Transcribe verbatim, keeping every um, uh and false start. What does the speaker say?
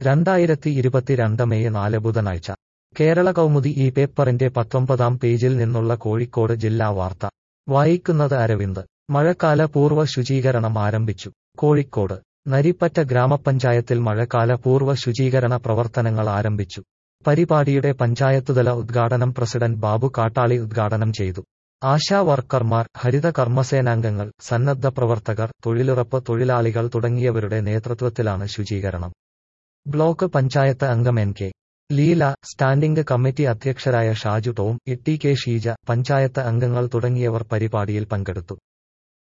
രണ്ടായിരത്തി ഇരുപത്തിരണ്ട് മെയ് നാല് ബുധനാഴ്ച കേരള കൗമുദി ഈ പേപ്പറിന്റെ പത്തൊമ്പതാം പേജിൽ നിന്നുള്ള കോഴിക്കോട് ജില്ലാ വാർത്ത വായിക്കുന്നത് അരവിന്ദ്. മഴക്കാല പൂർവ്വ ശുചീകരണം ആരംഭിച്ചു. കോഴിക്കോട് നരിപ്പറ്റ ഗ്രാമപഞ്ചായത്തിൽ മഴക്കാല പൂർവ്വ ശുചീകരണ പ്രവർത്തനങ്ങൾ ആരംഭിച്ചു. പരിപാടിയുടെ പഞ്ചായത്തുതല ഉദ്ഘാടനം പ്രസിഡന്റ് ബാബു കാട്ടാളി ഉദ്ഘാടനം ചെയ്തു. ആശാ വർക്കർമാർ, ഹരിത കർമ്മസേനാംഗങ്ങൾ, സന്നദ്ധ പ്രവർത്തകർ, തൊഴിലുറപ്പ് തൊഴിലാളികൾ തുടങ്ങിയവരുടെ നേതൃത്വത്തിലാണ് ശുചീകരണം. ബ്ലോക്ക് പഞ്ചായത്ത് അംഗം N K Leela, standing committee അധ്യക്ഷരായ ഷാജു ടോം, ടി കെ ഷീജ, പഞ്ചായത്ത് അംഗങ്ങൾ തുടങ്ങിയവർ പരിപാടിയിൽ പങ്കെടുത്തു.